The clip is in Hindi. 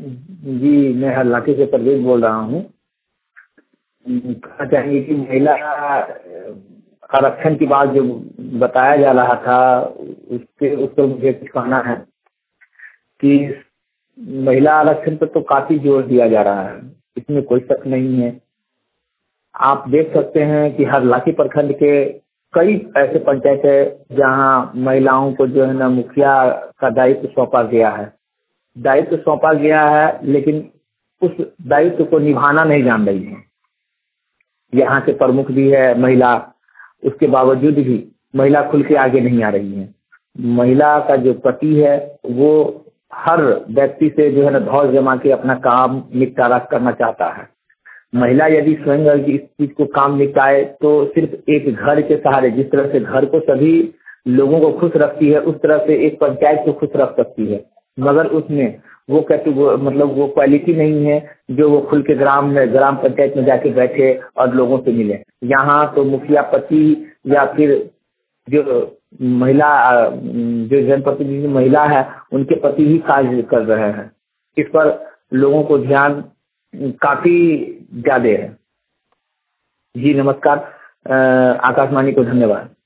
जी, मैं हरलाखी से परवेज बोल रहा हूँ। कहना चाहेंगे कि महिला आरक्षण की बात जो बताया जा रहा था, उसके उस पर मुझे कुछ कहना है कि महिला आरक्षण पर तो काफी जोर दिया जा रहा है, इसमें कोई शक नहीं है। आप देख सकते हैं कि हरलाखी प्रखंड के कई ऐसे पंचायत है जहाँ महिलाओं को जो है ना मुखिया का दायित्व सौंपा गया है। दायित्व सौंपा गया है, लेकिन उस दायित्व को निभाना नहीं जान रही है। यहाँ के प्रमुख भी है महिला, उसके बावजूद भी महिला खुल के आगे नहीं आ रही है। महिला का जो पति है वो हर व्यक्ति से जो है ना धौर जमा के अपना काम निपटारा करना चाहता है। महिला यदि स्वयं इस चीज को काम निपटाए तो सिर्फ एक घर के सहारे, जिस तरह से घर को सभी लोगों को खुश रखती है, उस तरह से एक पंचायत को खुश रख सकती है। मगर उसमें वो मतलब वो क्वालिटी नहीं है जो वो खुल के ग्राम पंचायत में जाके बैठे और लोगों से मिले। यहाँ तो मुखिया पति या फिर जो महिला जो जनप्रतिनिधि महिला है उनके पति ही कार्य कर रहे हैं। इस पर लोगों को ध्यान काफी ज्यादा है। जी नमस्कार। आकाशवाणी को धन्यवाद।